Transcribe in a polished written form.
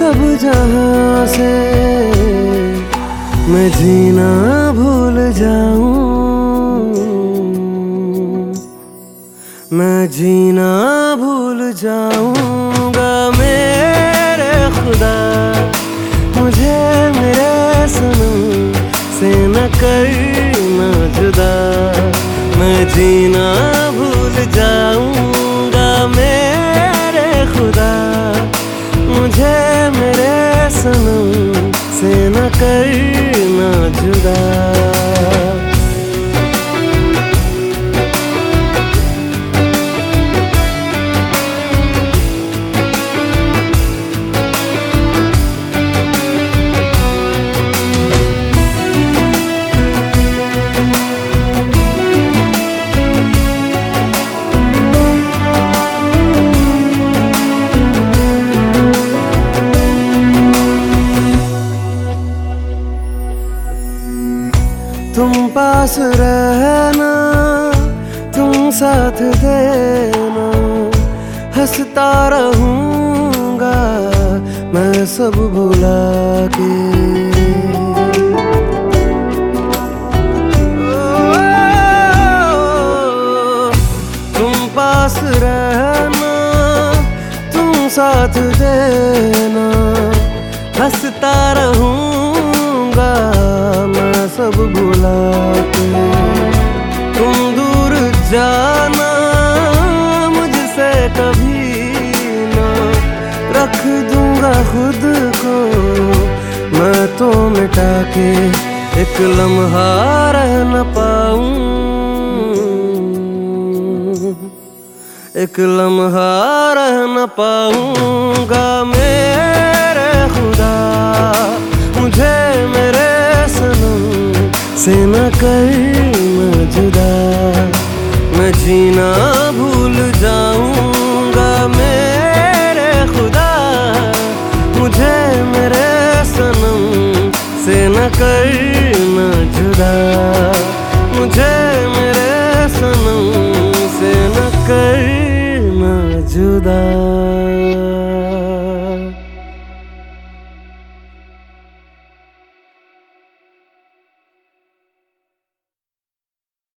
अब जहां से मैं जीना भूल जाऊं, मैं जीना भूल जाऊंगा मेरे खुदा, मुझे मेरे सनम से न करना जुदा। मैं जीना भूल जाऊंगा मेरे खुदा, मुझे मेरे सनम से न करना जुदा। तुम पास रहना, तुम साथ देना, हंसता रहूंगा मैं सब भुला के। तुम पास रहना, तुम साथ देना, हंसता रहूंगा मैं सब भुला के। तुम दूर जाना मुझसे कभी ना, रख दूंगा खुद को मैं तो मिटा के, एक लम्हा रह न पाऊं, एक लम्हा रह न पाऊंगा मेरे खुदा, मुझे मेरे सनम से न करना जुदा। मैं जीना भूल जाऊंगा मेरे खुदा, मुझे मेरे सनम से न करना जुदा, मुझे मेरे सनम से न करना जुदा।